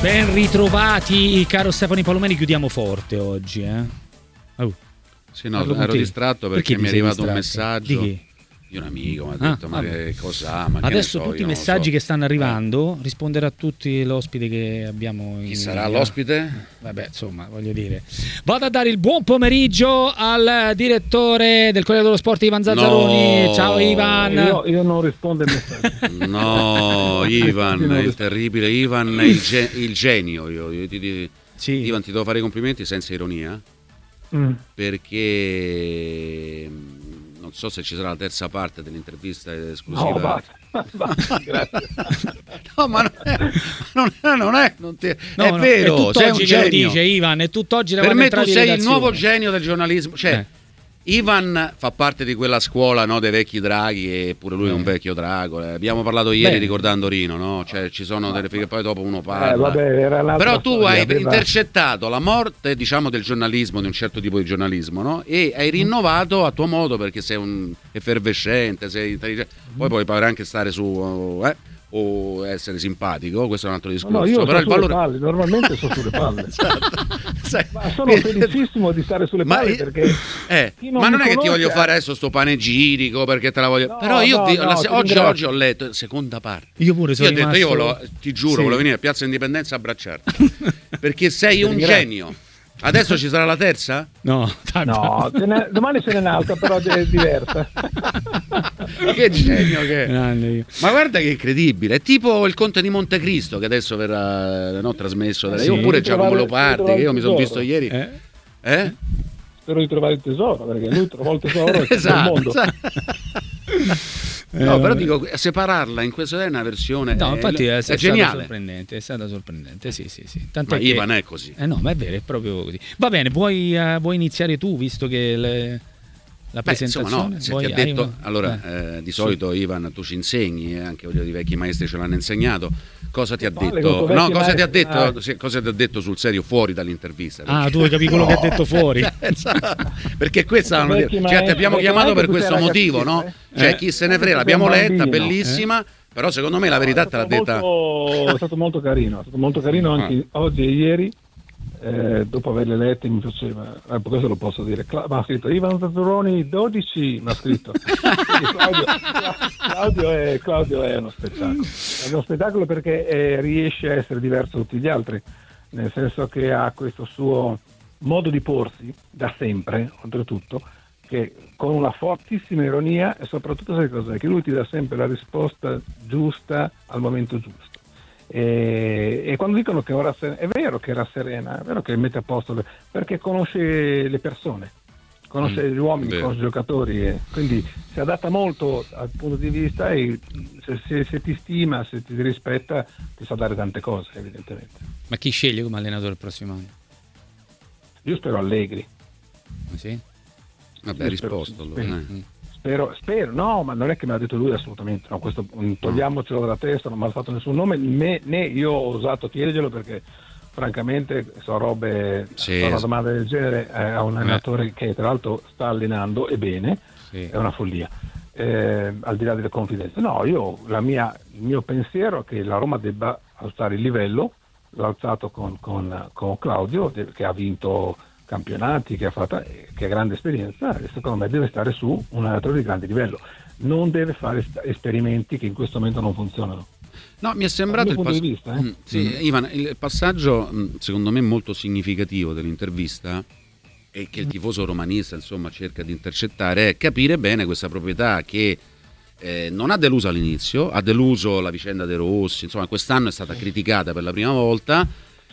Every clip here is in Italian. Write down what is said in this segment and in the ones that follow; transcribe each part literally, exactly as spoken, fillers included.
Ben ritrovati, caro Stefano Palomeni, chiudiamo forte oggi, eh? Oh. Sì, no, ero distratto perché, perché mi è arrivato un messaggio di chi? Di un amico, mi ha detto: ah, ma che cos'ha? Ma adesso che so, tutti i messaggi so. che stanno arrivando, eh. risponderà a tutti l'ospite che abbiamo. Chi in sarà linea. l'ospite? Vabbè, insomma, voglio dire. Vado a dare il buon pomeriggio al direttore del Corriere dello Sport, Ivan Zazzaroni. No. Ciao Ivan. Io, io non rispondo ai messaggi. No, Ivan, il terribile Ivan, il, ge- il genio. Io, io ti, ti, sì. Ivan, ti devo fare i complimenti senza ironia, mm. perché non so se ci sarà la terza parte dell'intervista esclusiva. No, basta, basta, grazie. No, ma non è, non è, non è, non ti, no, è no, vero, è sei un che genio. Lo dice Ivan, è tutt'oggi per me tu sei il nuovo genio del giornalismo, cioè eh. Ivan fa parte di quella scuola, no, dei vecchi draghi, e pure lui eh. è un vecchio drago. Eh. Abbiamo parlato ieri, beh, ricordando Rino, no? Cioè ci sono delle fighe, poi dopo uno parla. Eh, vabbè, era però tu storia, hai aveva... intercettato la morte, diciamo, del giornalismo, di un certo tipo di giornalismo, no? E hai rinnovato a tuo modo, perché sei un effervescente, sei intelligente. Poi puoi poi anche stare su, eh? o essere simpatico, questo è un altro discorso. No, io però sono il valore... palle, normalmente sono sulle palle. Esatto. Ma sono felicissimo di stare sulle palle, ma perché eh, non ma non è che ti voglio fare adesso sto panegirico perché te la voglio, no, però io no, ti, no, la, ti oggi, oggi ho letto seconda parte, io pure sono io ho rimasto... detto io volevo, ti giuro, sì. volevo venire a Piazza Indipendenza a abbracciarti perché sei un genio. Adesso ci sarà la terza? No, no, ne, domani ce n'è un'altra, però è diversa. Che genio che è. Ma guarda che incredibile, è tipo il Conte di Montecristo che adesso verrà, no, trasmesso da lei, sì, oppure Giacomo Leopardi che io mi sono visto ieri. Eh? eh? Spero di trovare il tesoro, perché lui trovò il tesoro esatto, nel mondo. No, però dico, separarla in questa è una versione. No, infatti è, è, è geniale. Sorprendente, è stata sorprendente, sì, sì, sì. Tanto ma che... Ivan è così. Eh no, ma è vero, è proprio così. Va bene, vuoi, uh, vuoi iniziare tu, visto che le... la Beh, presentazione? Insomma, no, se ti ha detto, una... allora, eh. Eh, di solito sì. Ivan, tu ci insegni, eh, anche voglio, i vecchi maestri ce l'hanno insegnato. Cosa ti ha detto? No, cosa ti ha detto? Ah. Cosa ti ha detto sul serio fuori dall'intervista? Perché... Ah, tu hai capito quello no. che ha detto fuori. Perché questa cioè, ti abbiamo chiamato per questo motivo, no? Cioè, eh? chi se ne frega, l'abbiamo letta, bellissima. Eh? Però secondo me la verità te l'ha detta. Molto, è stato molto carino, è stato molto carino anche ah. oggi e ieri. Eh, dopo averle lette mi faceva, eh, questo lo posso dire, Cla- ma ha scritto Ivan Zazzaroni dodici, mi ha scritto Claudio, Claudio, è, Claudio è uno spettacolo, è uno spettacolo perché eh, riesce a essere diverso da tutti gli altri, nel senso che ha questo suo modo di porsi da sempre, oltretutto, che con una fortissima ironia, e soprattutto sai cos'è? Che lui ti dà sempre la risposta giusta al momento giusto. E, e quando dicono che ora è vero che era serena, è vero che mette a posto le, perché conosce le persone, conosce mm, gli uomini, vero. conosce i giocatori, e quindi si adatta molto dal punto di vista, e se, se, se ti stima, se ti rispetta, ti sa dare tante cose, evidentemente. Ma chi sceglie come allenatore il prossimo anno? Io spero Allegri. Ah, sì? Vabbè, risposto spero, allora. Spero, spero, spero, no, ma non è che me l'ha detto lui assolutamente, no, questo togliamocelo dalla testa, non mi ha fatto nessun nome, né, né io ho osato chiederglielo perché francamente sono robe, sì, sono una domanda del genere eh, a un allenatore eh. che tra l'altro sta allenando e bene, sì. È una follia. Eh, al di là delle confidenze, no, io la mia, il mio pensiero è che la Roma debba alzare il livello, l'ha alzato con, con, con Claudio che ha vinto campionati, che ha fatto, che ha grande esperienza, e secondo me deve stare su un allenatore di grande livello, non deve fare esperimenti che in questo momento non funzionano. No, mi è sembrato il, pass- vista, eh? mm, sì, mm. Ivan, il passaggio secondo me molto significativo dell'intervista, e che il tifoso romanista insomma cerca di intercettare, è capire bene questa proprietà che eh, non ha deluso all'inizio, ha deluso la vicenda dei Rossi, insomma quest'anno è stata criticata per la prima volta.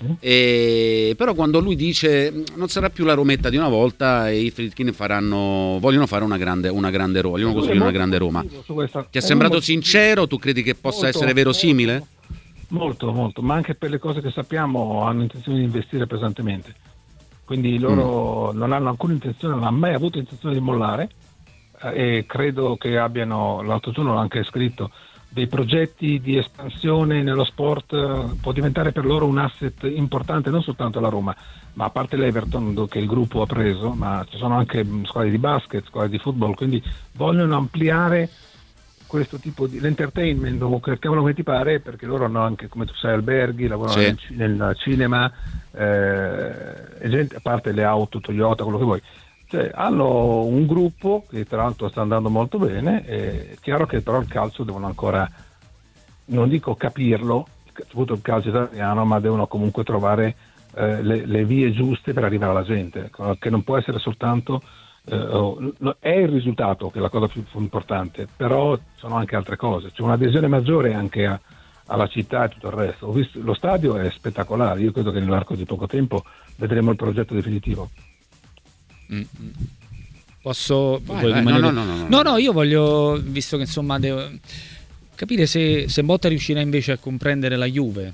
E, però quando lui dice non sarà più la Rometta di una volta, e i Friedkin faranno, vogliono fare una grande, una grande Roma, vogliono costruire una grande Roma. Ti è sembrato sincero? Tu credi che possa molto, essere verosimile? Molto, molto, ma anche per le cose che sappiamo hanno intenzione di investire pesantemente, quindi loro mm. non hanno alcuna intenzione, non hanno mai avuto intenzione di mollare, eh, e credo che abbiano, l'altro giorno l'ho anche scritto, dei progetti di espansione nello sport. Può diventare per loro un asset importante non soltanto la Roma, ma a parte l'Everton che il gruppo ha preso, ma ci sono anche squadre di basket, squadre di football, quindi vogliono ampliare questo tipo di l'entertainment, o chiamalo come ti pare, perché loro hanno anche, come tu sai, alberghi, lavorano Sì. nel, nel cinema, eh, e gente, a parte le auto, Toyota, quello che vuoi. Cioè, hanno un gruppo che tra l'altro sta andando molto bene. È chiaro che però il calcio devono ancora, non dico capirlo, soprattutto il calcio italiano, ma devono comunque trovare eh, le, le vie giuste per arrivare alla gente, che non può essere soltanto eh, è il risultato che è la cosa più importante, però sono anche altre cose, c'è un'adesione maggiore anche a, alla città e tutto il resto. Ho visto, lo stadio è spettacolare, io credo che nell'arco di poco tempo vedremo il progetto definitivo. Mm. Posso Vai, vuoi vai. rimanere- No, no, no, no, no no. no io voglio, visto che insomma devo capire se, se Motta riuscirà invece a comprendere la Juve.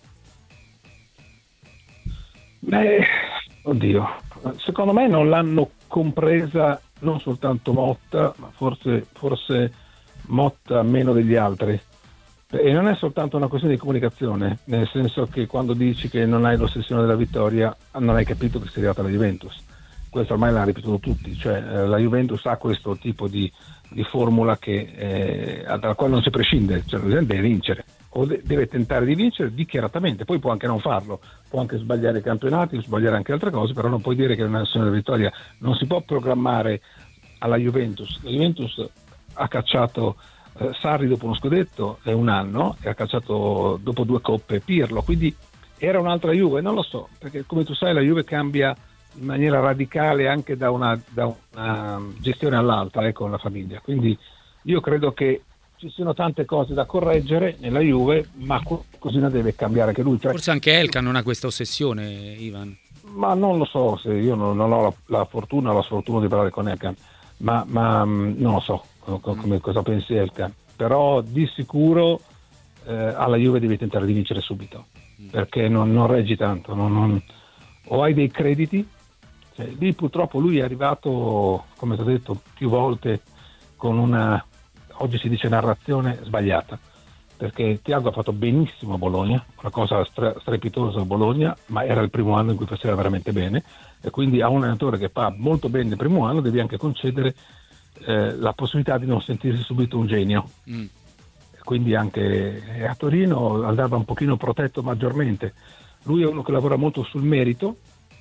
Beh, oddio, secondo me non l'hanno compresa non soltanto Motta, ma forse, forse Motta meno degli altri. E non è soltanto una questione di comunicazione, nel senso che quando dici che non hai l'ossessione della vittoria, non hai capito che sei arrivata alla Juventus. Questo ormai l'hanno ripetuto tutti, cioè eh, la Juventus ha questo tipo di, di formula che, eh, dalla quale non si prescinde, cioè la gente deve vincere, o de- deve tentare di vincere dichiaratamente, poi può anche non farlo, può anche sbagliare i campionati, sbagliare anche altre cose, però non puoi dire che non è un'ossessione della vittoria, non si può programmare alla Juventus. La Juventus ha cacciato eh, Sarri dopo uno scudetto e un anno, e ha cacciato dopo due coppe Pirlo, quindi era un'altra Juve, non lo so, perché come tu sai la Juve cambia in maniera radicale anche da una, da una gestione all'altra, ecco, la famiglia. Quindi io credo che ci siano tante cose da correggere nella Juve, ma così deve cambiare anche lui. Cioè, Forse anche Elkan non ha questa ossessione, Ivan. ma non lo so, se io non, non ho la, la fortuna o la sfortuna di parlare con Elkan, ma, ma mh, non lo so co- co- come, cosa pensi Elkan, però di sicuro eh, alla Juve devi tentare di vincere subito, perché non, non reggi tanto, non, non, o hai dei crediti. Cioè, lì purtroppo lui è arrivato, come ti ho detto più volte, con una, oggi si dice, narrazione sbagliata, perché Thiago ha fatto benissimo a Bologna, una cosa stre- strepitosa a Bologna, ma era il primo anno in cui faceva veramente bene, e quindi a un allenatore che fa molto bene il primo anno devi anche concedere eh, la possibilità di non sentirsi subito un genio. Mm. Quindi anche a Torino andava un pochino protetto maggiormente. Lui è uno che lavora molto sul merito,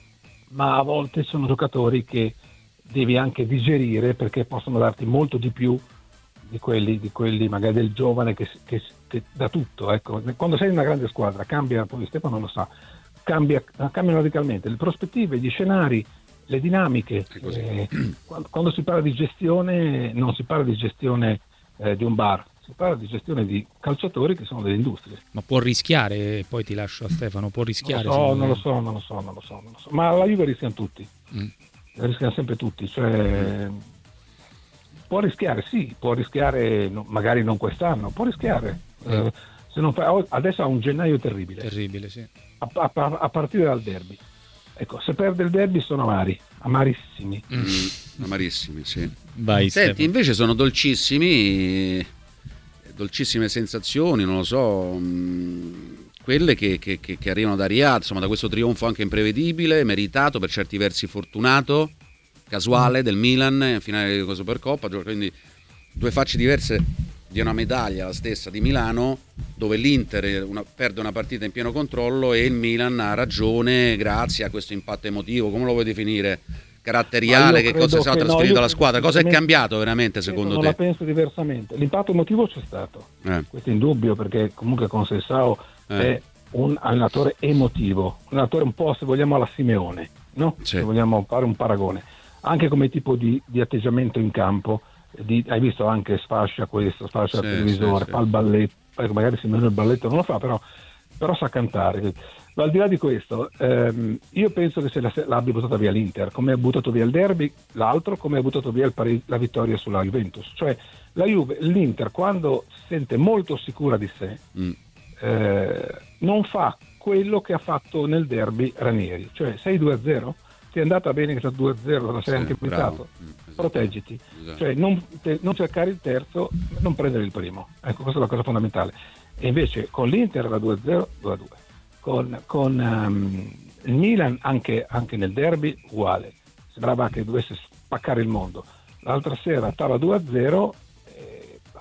ma a volte sono giocatori che devi anche digerire, perché possono darti molto di più di quelli, di quelli magari del giovane che, che, che dà tutto. Ecco. Quando sei in una grande squadra cambia, poi Stefano lo sa, cambia, cambiano radicalmente le prospettive, gli scenari, le dinamiche. Eh, quando, quando si parla di gestione non si parla di gestione eh, di un bar, si parla di gestione di calciatori che sono delle industrie. Ma può rischiare, poi ti lascio a Stefano, può rischiare? Non lo so, non lo so, non lo so, non lo so, non lo so. Ma la Juve rischiano tutti, Mm. rischiano sempre tutti, cioè può rischiare, sì, può rischiare, no, magari non quest'anno, può rischiare. Eh, se non fa, adesso ha un gennaio terribile, Terribile, sì. a, a- a partire dal derby. Ecco, se perde il derby sono amari, amarissimi. Mm, amarissimi, sì. Vai, Senti, Stefano. invece sono dolcissimi, dolcissime sensazioni, non lo so, mh, quelle che, che- che- che arrivano da Riyad, insomma, da questo trionfo anche imprevedibile, meritato, per certi versi fortunato, casuale del Milan in finale di Supercoppa, quindi due facce diverse di una medaglia, la stessa di Milano, dove l'Inter una- perde una partita in pieno controllo e il Milan ha ragione grazie a questo impatto emotivo, come lo vuoi definire? Caratteriale, che cosa si è trasferito alla squadra? Cosa è cambiato veramente secondo non te? la penso diversamente. L'impatto emotivo c'è stato, Eh. questo è indubbio, perché comunque Conceição Eh. è un allenatore emotivo, un allenatore un po', se vogliamo, alla Simeone, no? Sì. Se vogliamo fare un paragone, anche come tipo di, di atteggiamento in campo. Di, hai visto anche sfascia questo, sfascia Sì, il televisore, sì, fa il balletto, ecco, magari Simeone il balletto non lo fa, però, però sa cantare. Ma al di là di questo, ehm, io penso che se la, l'abbia buttata via l'Inter, come ha buttato via il derby, l'altro come ha buttato via il Pari- la vittoria sulla Juventus. Cioè la Juve, l'Inter, quando si sente molto sicura di sé, Mm. eh, non fa quello che ha fatto nel derby Ranieri, cioè sei due a zero, ti è andata bene che sia due a zero, la sei Sì, anche bravo. buttato, Mm, esatto. proteggiti, Esatto. cioè non, te- non cercare il terzo, non prendere il primo, ecco, questa è la cosa fondamentale. E invece con l'Inter era due a zero, due a due, con, con um, il Milan anche, anche nel derby uguale, sembrava che dovesse spaccare il mondo. L'altra sera stava due a zero, eh,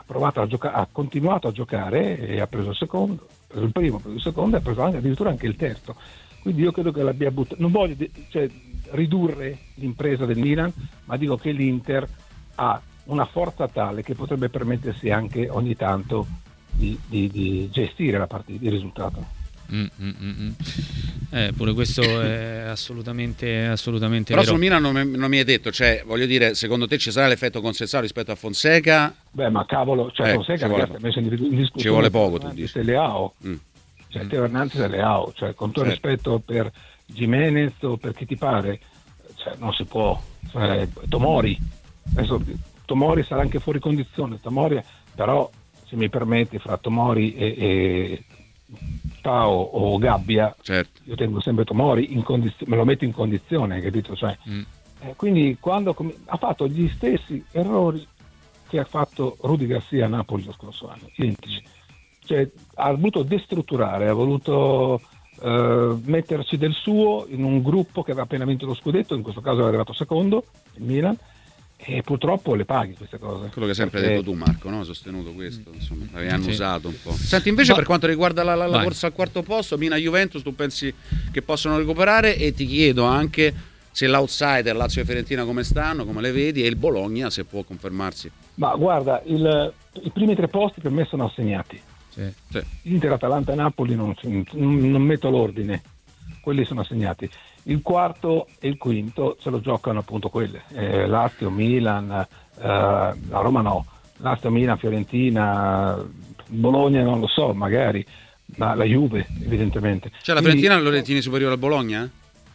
ha provato a giocare, ha continuato a giocare e ha preso il secondo, ha preso il primo, ha preso il secondo e ha preso anche, addirittura anche il terzo. Quindi io credo che l'abbia buttato. Non voglio cioè, ridurre l'impresa del Milan, ma dico che l'Inter ha una forza tale che potrebbe permettersi anche ogni tanto di, di, di gestire la partita, il risultato. Mm, mm, mm. Eh, pure questo è assolutamente, assolutamente però vero. sul Milan non, non mi hai detto, cioè voglio dire, secondo te ci sarà l'effetto Conceição rispetto a Fonseca? Beh, ma cavolo, cioè eh, Fonseca vuole, ha messo in discussione, ci vuole poco, tu dici. Se Leao, mm. cioè Teo Hernandez e Leao, cioè con tutto certo. rispetto per Gimenez o per chi ti pare, cioè non si può, cioè, Tomori adesso Tomori sarà anche fuori condizione, Tomori, però se mi permetti fra Tomori e, e Pao o Gabbia, certo. io tengo sempre Tomori in condiz- me lo metto in condizione, capito? Cioè, mm. eh, quindi quando com- ha fatto gli stessi errori che ha fatto Rudy Garcia a Napoli lo scorso anno, identici. Cioè, ha voluto destrutturare, ha voluto uh, metterci del suo in un gruppo che aveva appena vinto lo scudetto, in questo caso è arrivato secondo, il Milan, e purtroppo le paghi queste cose. Quello che hai sempre perché... detto tu, Marco, no? Hai sostenuto questo, insomma, l'avevano sì. usato un po'. Senti, invece, Ma... per quanto riguarda la, la, la corsa al quarto posto, Milan-Juventus, tu pensi che possono recuperare? E ti chiedo anche se l'outsider Lazio e Fiorentina come stanno, come le vedi, e il Bologna se può confermarsi. Ma guarda, il, i primi tre posti per me sono assegnati. Sì. Sì. Inter, Atalanta, Napoli non, non metto l'ordine, quelli sono assegnati. Il quarto e il quinto se lo giocano appunto quelle, eh, Lazio, Milan, eh, la Roma no, Lazio, Milan, Fiorentina, Bologna non lo so, magari, ma la Juve evidentemente. Cioè la Quindi, Fiorentina lo ritieni superiore al Bologna?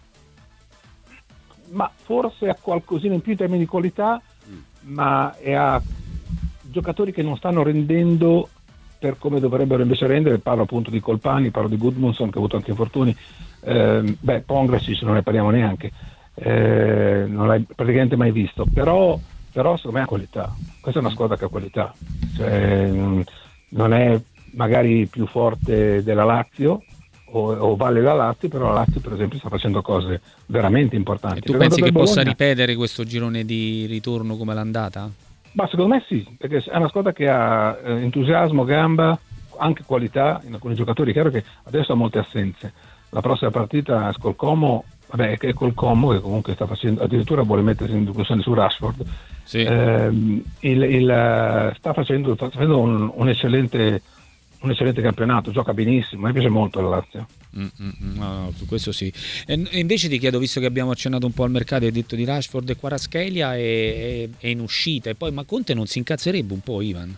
Ma forse ha qualcosina in più in termini di qualità, mm. ma è a giocatori che non stanno rendendo per come dovrebbero invece rendere. Parlo appunto di Colpani, parlo di Gudmundsson che ha avuto anche infortuni. Eh, beh, Pongracic non ne parliamo neanche, eh, non l'hai praticamente mai visto, però, però secondo me ha qualità. Questa è una squadra che ha qualità, cioè, non è magari più forte della Lazio o, o vale la Lazio, però la Lazio per esempio sta facendo cose veramente importanti. E tu per pensi che Bologna, possa ripetere questo girone di ritorno come l'andata? Ma secondo me sì, perché è una squadra che ha eh, entusiasmo, gamba, anche qualità in alcuni giocatori. È chiaro che adesso ha molte assenze. La prossima partita col Como, vabbè, è col Como che comunque sta facendo, addirittura vuole mettersi in discussione su Rashford. Sì. Eh, il, il, sta facendo, sta facendo un, un eccellente un eccellente campionato, gioca benissimo, mi piace molto la Lazio. Mm, mm, no, no, su questo sì. E, e invece ti chiedo, visto che abbiamo accennato un po' al mercato, hai detto di Rashford e Kvaratskhelia è, è, è in uscita, e poi ma Conte non si incazzerebbe un po', Ivan?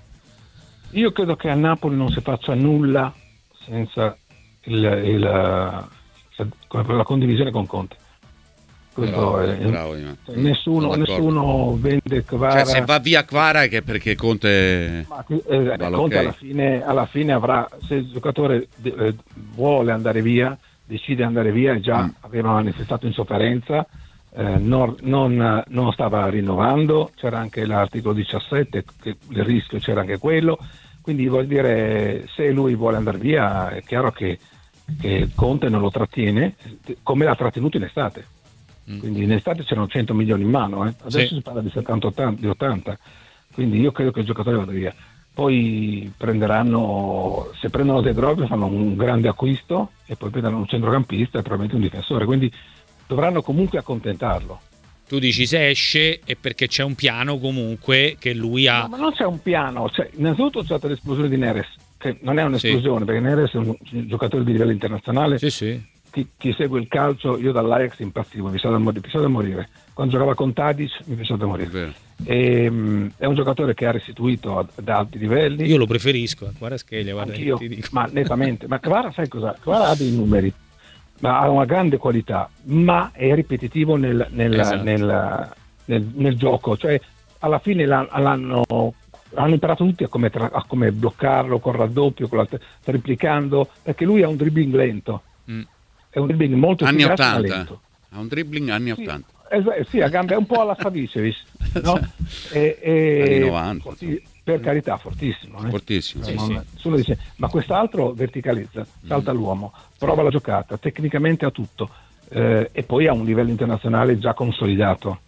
Io credo che a Napoli non si faccia nulla senza il, il, la, la condivisione con Conte. Questo bravo, è, bravo, cioè, nessuno, nessuno vende Kvara. Cioè, se va via Kvara è che perché Conte, Ma, eh, Conte alla, fine, alla fine avrà, se il giocatore eh, vuole andare via, decide di andare via, già mm. aveva manifestato insofferenza, eh, non, non, non stava rinnovando, c'era anche l'articolo diciassette, che il rischio c'era anche quello, quindi vuol dire, se lui vuole andare via è chiaro che, che Conte non lo trattiene come l'ha trattenuto in estate. Quindi in estate c'erano cento milioni in mano, eh. Adesso sì. si parla di settanta ottanta, quindi io credo che il giocatore vada via. Poi prenderanno, se prendono De Grove fanno un grande acquisto e poi prendono un centrocampista e probabilmente un difensore, quindi dovranno comunque accontentarlo. Tu dici se esce è perché c'è un piano comunque che lui ha. No, ma non c'è un piano, cioè, innanzitutto c'è stata l'esplosione di Neres, che non è un'esplosione, sì. perché Neres è un giocatore di livello internazionale. Sì, sì. Chi, chi segue il calcio, io dall'Ajax impazzivo, mi piaceva da, mi piaceva da morire. Quando giocava con Tadic mi piaceva da morire. E, um, è un giocatore che ha restituito ad, ad alti livelli. Io lo preferisco a Kvaratskhelia, guarda che ti dico. Ma nettamente, ma Kvara sai cosa? Kvara ha dei numeri, ma ha una grande qualità, ma è ripetitivo nel, nel, esatto. nel, nel, nel gioco, cioè alla fine l'hanno hanno imparato tutti a come, tra, a come bloccarlo con raddoppio, con la, triplicando, perché lui ha un dribbling lento. Mm. È un dribbling molto anni efficace, ottanta, ha un dribbling anni sì, ottanta. Es- sì, a gambe, un po' alla Savicevic, no? e, e, anni novanta. Forti, per carità, fortissimo. Eh? Fortissimo. Sì, sì, sì. Dice, ma quest'altro verticalizza, salta mm. l'uomo, prova la giocata, tecnicamente ha tutto, eh, e poi ha un livello internazionale già consolidato.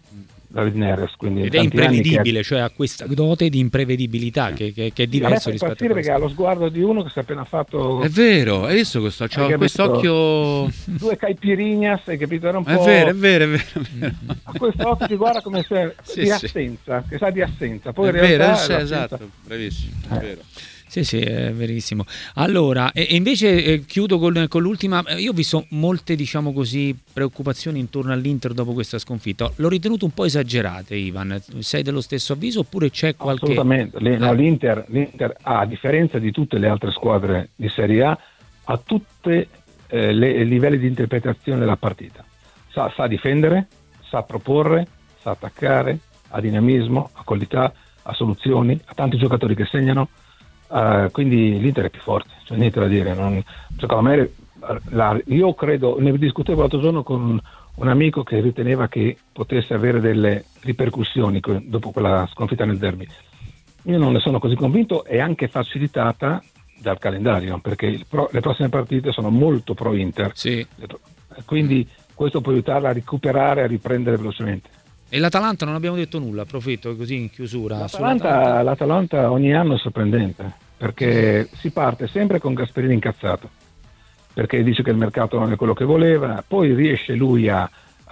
David Neres, quindi ed è imprevedibile, che... cioè ha questa dote di imprevedibilità che, che, che è diverso rispetto a questo. Perché ha lo sguardo di uno che si è appena fatto... È vero, hai visto questo? C'ha quest'occhio... Due caipirinhas, hai capito? Era un è po'... vero, è vero, è vero, è vero. A questo occhio ti guarda come se sì, di assenza, sì. Che sa di assenza. Poi è in realtà vero, è sì, esatto, bravissimo, è eh. vero. Sì, sì, è verissimo. Allora, e, e invece eh, chiudo con, con l'ultima. Io ho visto molte, diciamo così, preoccupazioni intorno all'Inter dopo questa sconfitta. L'ho ritenuto un po' esagerate, Ivan. Sei dello stesso avviso oppure c'è qualche... Assolutamente. Le, no, l'Inter, L'Inter, a differenza di tutte le altre squadre di Serie A, ha tutti eh, i livelli di interpretazione della partita. Sa, sa difendere, sa proporre, sa attaccare, ha dinamismo, ha qualità, ha soluzioni, ha tanti giocatori che segnano. Uh, quindi l'Inter è più forte, cioè niente da dire. Non, secondo me, la, io credo, ne discutevo l'altro giorno con un amico che riteneva che potesse avere delle ripercussioni dopo quella sconfitta nel derby. Io non ne sono così convinto, è anche facilitata dal calendario, perché il pro, le prossime partite sono molto pro Inter, sì. Quindi questo può aiutarla a recuperare, a riprendere velocemente. E l'Atalanta non abbiamo detto nulla, approfitto così in chiusura. L'Atalanta, L'Atalanta ogni anno è sorprendente, perché si parte sempre con Gasperini incazzato, perché dice che il mercato non è quello che voleva, poi riesce lui a,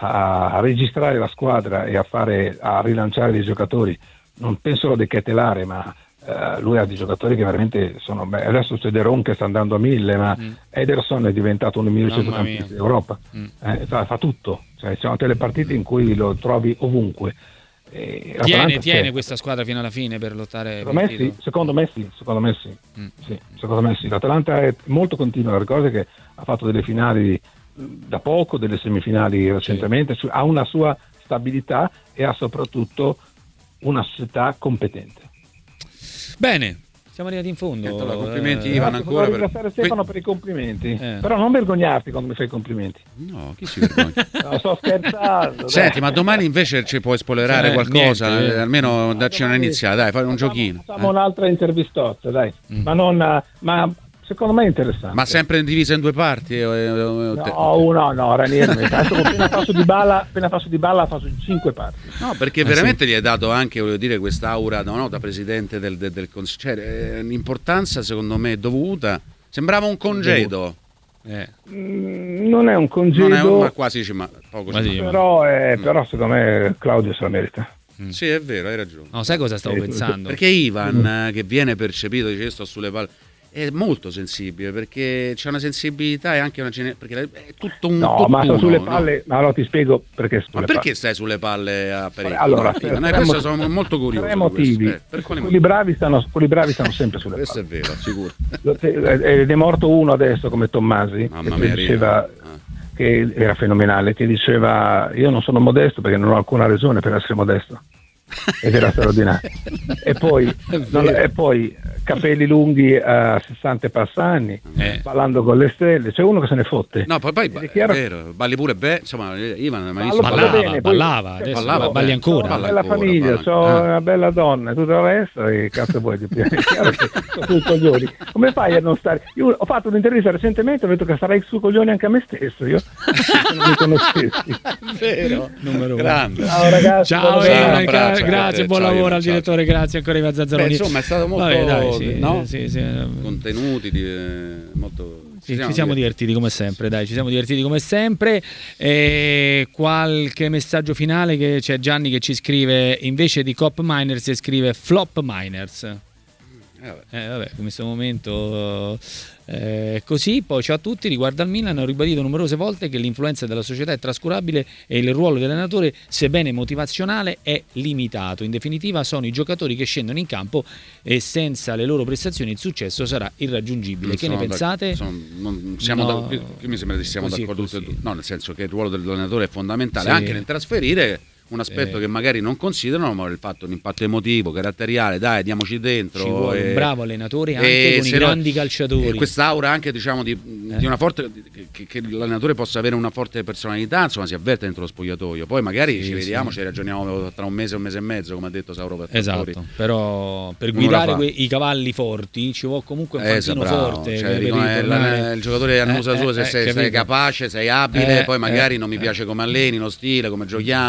a registrare la squadra e a, fare, a rilanciare dei giocatori, non penso solo a De Ketelare, ma uh, lui ha dei giocatori che veramente sono, beh, adesso c'è De Ron che sta andando a mille, ma mm. Ederson è diventato uno dei migliori centrocampisti d'Europa, mm. eh, fa, fa tutto, cioè, ci sono delle partite in cui lo trovi ovunque. Eh, tiene tiene questa squadra fino alla fine per lottare secondo, per me, sì, secondo me sì secondo me sì, mm. sì secondo me sì l'Atalanta è molto continua, ricorda che ha fatto delle finali da poco, delle semifinali recentemente, sì. Ha una sua stabilità e ha soprattutto una società competente. Bene, siamo arrivati in fondo. Allora, complimenti eh, Ivan ancora. Vorrei ringraziare Stefano per i complimenti, eh. però non vergognarti quando mi fai i complimenti. No, chi si vergogna? No, sto scherzando. Senti, ma domani invece ci puoi spoilerare eh, qualcosa, niente, eh, almeno no, darci una iniziale, dai, fai un facciamo, giochino. Facciamo eh. un'altra intervistozza, dai, mm. ma non, ma secondo me è interessante. Ma sempre divisa in due parti? O, o, no, o, no, no, Ranieri, appena passo di balla, appena passo di balla faccio in cinque parti. No, perché ah, veramente sì. gli hai dato anche, voglio dire, quest'aura no, no, da presidente del, del, del Consiglio. Cioè, l'importanza secondo me è dovuta. Sembrava un congedo. Eh. Mm, non è un congedo, non è un, ma quasi ci ma poco ma ci sì, però, è, mm. però secondo me Claudio se la merita. Mm. Sì, è vero, hai ragione. No, sai cosa stavo eh, pensando? Perché Ivan, mm. che viene percepito, dice sto sulle palle, è molto sensibile, perché c'è una sensibilità e anche una gene... perché è tutto un no, ma sto sulle palle, no? Ma allora ti spiego perché ma perché palle. Stai sulle palle a Peretti? Allora, Ivan, eh, questo sono molto curioso. Tre motivi. Eh, per quelli, quelli, bravi stanno, quelli bravi stanno sempre sulle questo palle. Questo è vero, sicuro. Ed è morto uno adesso come Tommasi, Mamma che mia, diceva ah. che era fenomenale, che diceva io non sono modesto perché non ho alcuna ragione per essere modesto. Ed era straordinario. E poi, non, e poi capelli lunghi a sessanta e passa anni, eh. ballando con le stelle, c'è uno che se ne fotte. No, poi, poi è chiaro... vero, balli pure bene, insomma, Ivan ma ballava, bene, ballava, poi, adesso ballava, balli ancora. Ho una bella famiglia, ho ah. una bella donna e tutto il resto, e cazzo vuoi di più? È chiaro che sono sui coglioni. Come fai a non stare? Io ho fatto un'intervista recentemente, ho detto che sarei sui coglioni anche a me stesso, io se non mi conoscessi. Vero, numero grande. Ciao ragazzi. Ciao, ciao grazie, buon ciao, lavoro al ciao. Direttore, grazie ancora Ivan Zazzaroni. Beh, insomma è stato molto Vabbè, dai, sì, no? sì, sì. contenuti di, eh, molto sì, ci siamo, ci siamo divertiti come sempre, dai, ci siamo divertiti come sempre. E qualche messaggio finale, che c'è Gianni che ci scrive invece di Cop Miners e scrive Flop Miners. Eh vabbè, eh, vabbè in questo momento eh, così. Poi ciao a tutti, riguardo al Milan ho ribadito numerose volte che l'influenza della società è trascurabile e il ruolo dell'allenatore, sebbene motivazionale, è limitato. In definitiva sono i giocatori che scendono in campo e senza le loro prestazioni il successo sarà irraggiungibile. Che ne pensate? Sono, non siamo no, da, qui mi sembra che siamo così, d'accordo così. tutti, no, nel senso che il ruolo dell'allenatore è fondamentale, sì. anche nel trasferire un aspetto eh. che magari non considerano, ma il fatto l'impatto emotivo, caratteriale, dai, diamoci dentro. Ci vuole e, un bravo allenatore anche con i grandi no, calciatori. Quest'aura anche diciamo di, eh. di una forte che, che l'allenatore possa avere una forte personalità, insomma, si avverte dentro lo spogliatoio. Poi magari sì, ci vediamo, sì. ci ragioniamo tra un mese e un mese e mezzo, come ha detto Sauro Pattori. Esatto, però per guidare quei, i cavalli forti ci vuole comunque un fantino esatto, forte. Cioè, dico, è, la, il giocatore annusa eh, sua se eh, sei, sei capace, sei abile, eh, poi magari eh, non mi eh. piace come alleni, lo stile, come giochiamo, non mi piace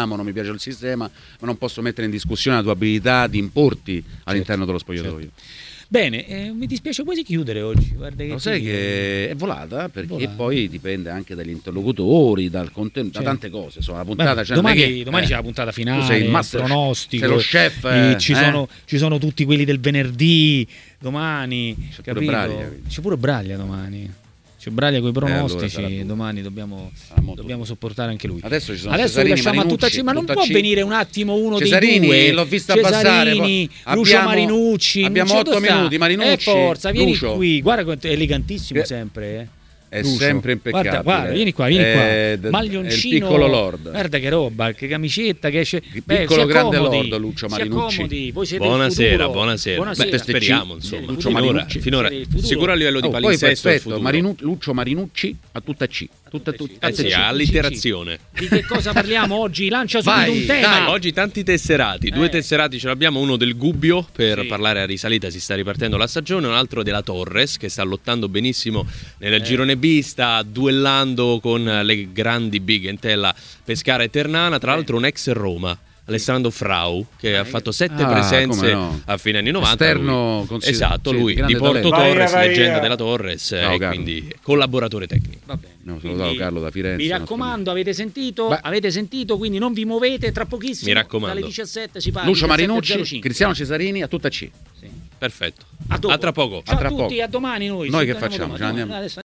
c'ho il sistema, ma non posso mettere in discussione la tua abilità di importi certo, all'interno dello spogliatoio. Certo. Bene, eh, mi dispiace quasi chiudere oggi. Guarda che lo sai ti... che è volata perché volata. Poi dipende anche dagli interlocutori, dal contenuto, certo, da tante cose. Insomma, la puntata Beh, cioè domani che, domani eh, c'è la puntata finale, tu sei il master, pronostico, sei lo chef, eh, ci, eh? sono, ci sono tutti quelli del venerdì, domani. C'è capito? pure Braglia. C'è pure Braglia domani. C'è Braglia con i pronostici, eh, allora domani dobbiamo, dobbiamo sopportare anche lui. Adesso ci sono Adesso Cesarini, lasciamo a tutta C, ma non può C. venire un attimo uno Cesarini, dei due. l'ho vista Cesarini, passare. Lucio Abbiamo, Marinucci. abbiamo otto minuti, Marinucci. Eh, forza, vieni Lucio. qui. Guarda quanto è elegantissimo Che... sempre, eh. È Lucio. sempre impeccabile. Guarda, guarda, vieni qua, vieni qua. È d- Maglioncino. È il piccolo Lord. Guarda che roba, che camicetta che esce. Il Beh, piccolo grande accomodi, Lord Lucio si Marinucci. accomodi, voi siete Buonasera, il futuro. buonasera. Buonasera. Beh, speriamo, insomma. Lucio Finora, Marinucci. finora sicuro a livello di Oh, poi palinsesto il perfetto, futuro. Marinu- Lucio Marinucci a tutta C. Tutta, tutta, Eh sì, C, all'iterazione. Di che cosa parliamo oggi? Lancia subito Vai, un tema. Dai, oggi tanti tesserati, due Eh. tesserati ce l'abbiamo, uno del Gubbio per Sì. parlare a risalita, si sta ripartendo la stagione, un altro della Torres che sta lottando benissimo nel Eh. girone B, sta duellando con le grandi big Entella, Pescara e Ternana, tra Eh. l'altro un ex Roma. Alessandro Frau che ha fatto sette Ah, presenze come no. a fine anni novanta. Esterno lui, consider- esatto, sì, lui grande di Porto talento. Torres, Vai, vai, leggenda vai. della Torres Ciao, e Carlo. quindi collaboratore tecnico. Va bene. No, salutato Quindi, Carlo da Firenze. Mi raccomando, avete sentito? Beh. Avete sentito? Quindi non vi muovete, tra pochissimo. Mi raccomando. Dalle diciassette si parla. Lucio diciassette e Marinucci, zero cinque. Cristiano Cesarini a tutta C. Sì. Perfetto. A, dopo. A tra poco. Ciao A tra a tutti, poco. a domani noi. Noi ci che vediamo facciamo? domani. Ce ne andiamo? Adesso